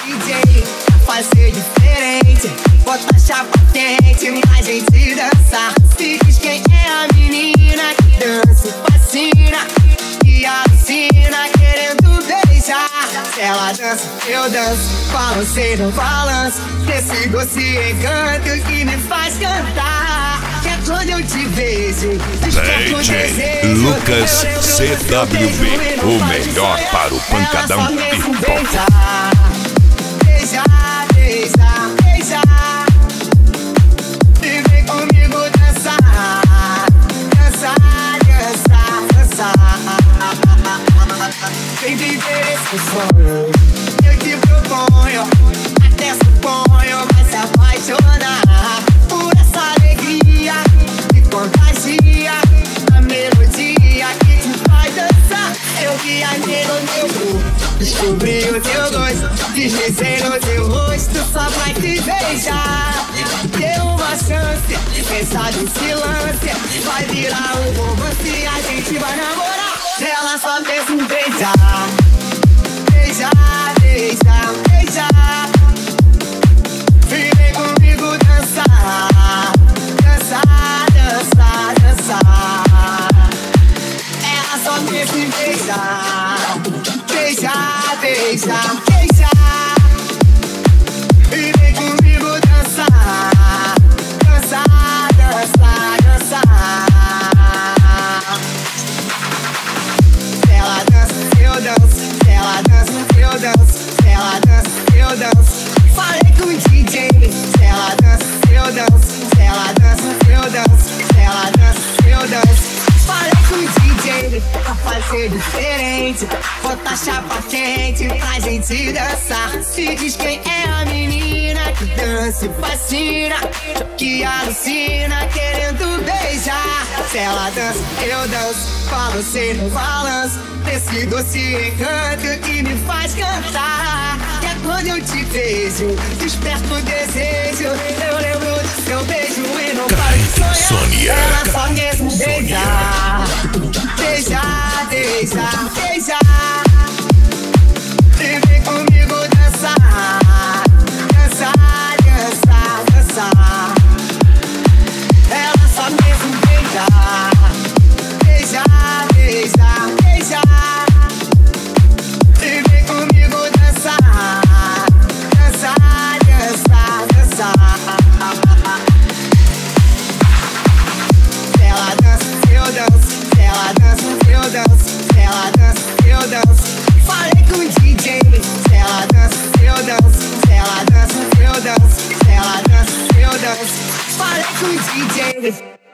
DJ pra fazer diferente. Bota a chapa quente pra gente dançar. Se diz quem é a menina que dança e fascina, que alucina querendo beijar. Se ela dança, eu danço, balancei no balanço. Esse doce encanto que me faz cantar. Que é quando eu te vejo, DJ Lucas CWB, o melhor para o pancadão e pipoca. Beija, beija, beija. E vem comigo dançar. Dançar, dançar, dançar. Vem viver esse sonho. Eu te proponho, até suponho, vai se apaixonar por essa alegria que contagia, a melodia que te faz dançar. Eu viajei no teu corpo, descobri o teu gosto, deslizei no teu rosto só pra te beijar. Dê uma chance, pensar nesse lance, vai virar um romance, a gente vai namorar. Ela só pensa em beijar. Beija, beija, beija. Vem comigo dançar. Dançar, dançar, dançar. Ela só pensa em beijar. Beija, beija, beija. Vem comigo dançar. Dançar, dançar, dançar. Se ela dança, eu danço. Se ela dança, eu danço. Se ela dança, eu danço. Falei com o DJ. Se ela dança, eu danço. Se ela dança, eu danço. Se ela dança, eu danço. Falei com o DJ pra fazer diferente. Bota a chapa quente pra gente dançar. Se diz quem é a menina que dança e fascina, que alucina querendo beijar. Se ela dança, eu danço. Balancei no balanço, esse doce encanto que me faz cantar. Que é quando eu te vejo, desperto o desejo. Eu lembro do seu beijo e não paro de sonhar. Ela só mesmo beijar. Beijar, beijar, beijar. E vem comigo dançar. Dançar, dançar, dançar. Ela só mesmo beijar. Beija, beija, beija. E vem comigo dançar. Dançar, dançar, dançar. Se ela dança, eu danço. Se ela dança, eu danço. Se ela dança, eu danço. Falei com o DJ. Se ela dança, eu danço. Se ela dança, eu danço. Se ela dança, eu danço. Falei com o DJ.